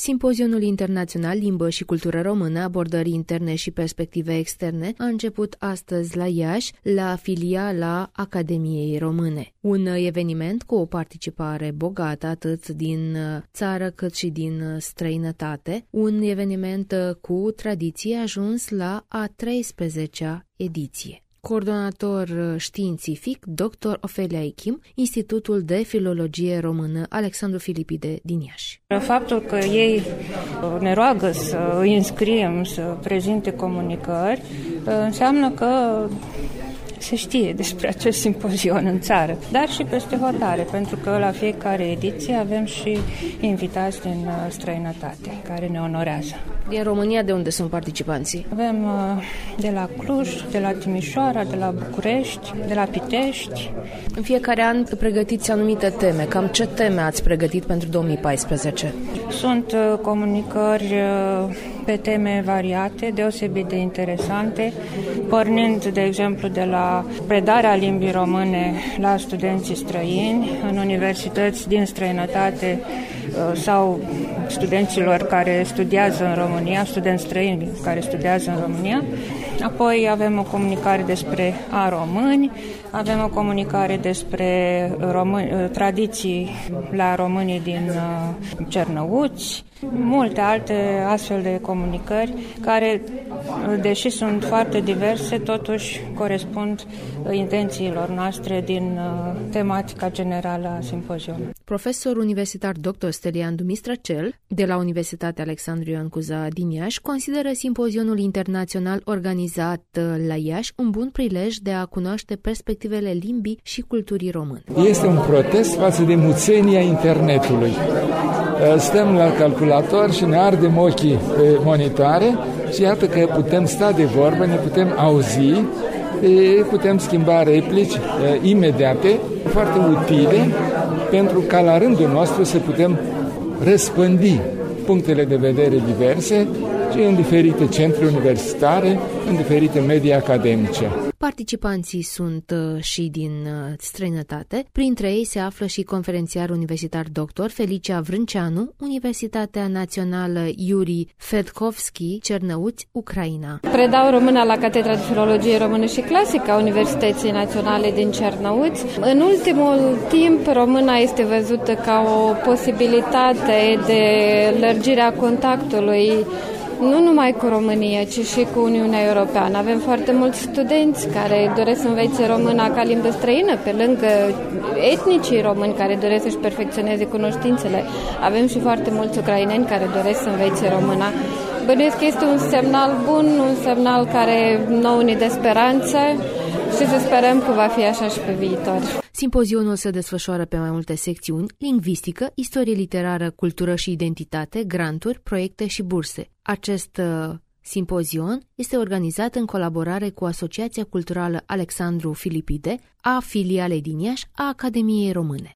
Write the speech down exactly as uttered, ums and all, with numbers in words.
Simpozionul internațional Limbă și Cultură Română, abordări interne și perspective externe a început astăzi la Iași, la filiala Academiei Române. Un eveniment cu o participare bogată atât din țară cât și din străinătate, un eveniment cu tradiție ajuns la a treisprezecea ediție. Coordonator științific, doctor Ofelia Ichim, Institutul de Filologie Română Alexandru Filipide din Iași. Faptul că ei ne roagă să îi înscriem, să prezinte comunicări, înseamnă că se știe despre acest simpozion în țară, dar și peste hotare, pentru că la fiecare ediție avem și invitați din străinătate care ne onorează. Din România de unde sunt participanții? Avem de la Cluj, de la Timișoara, de la București, de la Pitești. În fiecare an pregătiți anumite teme. Cam ce teme ați pregătit pentru două mii paisprezece? Sunt comunicări pe teme variate, deosebit de interesante, pornind, de exemplu, de la predarea limbii române la studenții străini în universități din străinătate sau studenților care studiază în România, studenți străini care studiază în România. Apoi avem o comunicare despre a români, avem o comunicare despre români, tradiții la românii din Cernăuți, multe alte astfel de comunicări care, deși sunt foarte diverse, totuși corespund intențiilor noastre din tematica generală a simpozionului. Profesor universitar doctor Stelian Dumistrăcel, de la Universitatea Alexandru Ioan Cuza din Iași, consideră simpozionul internațional organizat la Iași un bun prilej de a cunoaște perspectivele limbii și culturii române. Este un protest față de muțenia internetului. Stăm la calculator și ne ardem ochii pe monitoare și iată că putem sta de vorbă, ne putem auzi, putem schimba replici imediate, foarte utile, pentru ca la rândul nostru să putem răspândi punctele de vedere diverse și în diferite centre universitare, în diferite medii academice. Participanții sunt și din străinătate. Printre ei se află și conferențiar universitar doctor Felicia Vrânceanu, Universitatea Națională Iuri Fedkovski, Cernăuți, Ucraina. Predau româna la Catedra de Filologie Română și Clasică a Universității Naționale din Cernăuți. În ultimul timp, româna este văzută ca o posibilitate de lărgire a contactului nu numai cu România, ci și cu Uniunea Europeană. Avem foarte mulți studenți care doresc să învețe româna ca limbă străină, pe lângă etnicii români care doresc să-și perfecționeze cunoștințele. Avem și foarte mulți ucraineni care doresc să învețe româna. Bănuiesc că este un semnal bun, un semnal care nouă ne dă speranță și să sperăm că va fi așa și pe viitor. Simpozionul se desfășoară pe mai multe secțiuni: lingvistică, istorie literară, cultură și identitate, granturi, proiecte și burse. Acest uh, simpozion este organizat în colaborare cu Asociația Culturală Alexandru Filipide a filialei din Iași a Academiei Române.